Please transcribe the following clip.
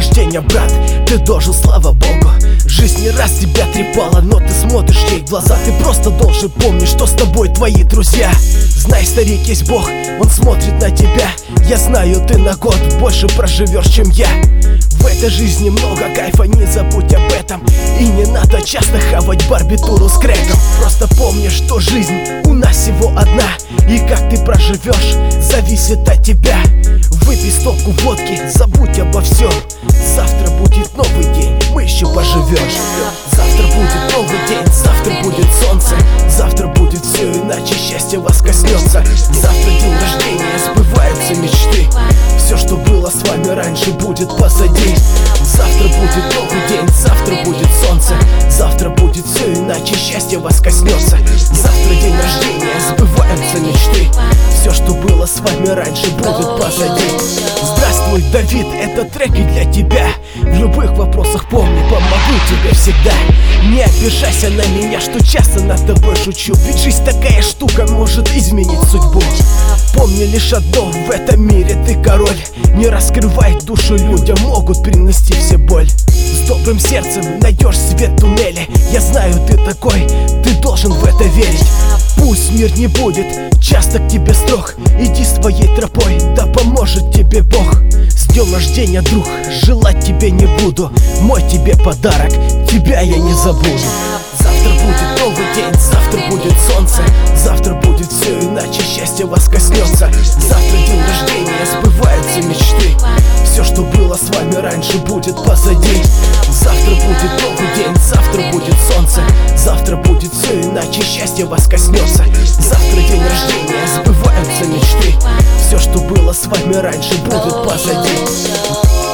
рождения, брат, ты дожил, слава богу. Жизнь не раз тебя трепала, но ты смотришь ей в глаза. Ты просто должен помнить, что с тобой твои друзья. Знай, старик, есть Бог, Он смотрит на тебя. Я знаю, ты на год больше проживешь, чем я. В этой жизни много кайфа, не забудь об этом. И не надо часто хавать барбитуру с крэком. Просто помни, что жизнь у нас всего одна. И как ты проживешь, зависит от тебя. Выпей стопку водки, забудь обо всем. Завтра будет новый день, мы еще поживем. Завтра будет новый день, завтра будет солнце. Завтра будет все иначе, счастье вас коснется. Завтра день рождения, сбываются мечты. Все, что было с вами раньше, будет позади. Завтра будет новый день, завтра будет солнце. Завтра будет все иначе, счастье вас коснется. Завтра день рождения, сбываются мечты. Все, что было с вами раньше, будет позади. Здравствуй, Давид, это треки для тебя. В любых вопросах помни, помогу тебе всегда. Не обижайся на меня, что часто над тобой шучу. Ведь жизнь такая штука, может изменить судьбу. Помни лишь одно, в этом мире ты король. Не раскрывай душу людям, могут принести все боль. С добрым сердцем найдешь свет в туннеле. Я знаю, ты такой, ты должен в это верить. Пусть мир не будет часто к тебе строг. Иди своей тропой, да поможет тебе Бог. С днем рождения, друг, желать тебе не буду. Мой тебе подарок, тебя я не забуду. Завтра будет новый день, завтра будет солнце. Завтра будет все иначе, счастье вас коснется. Завтра день рождения, сбываются мечты. Все, что было с вами раньше, будет позади. Завтра будет новый день, завтра будет солнце. Завтра будет все иначе, счастье вас коснется. Завтра день рождения, сбываются мечты. Все, что было с вами раньше, будет позади.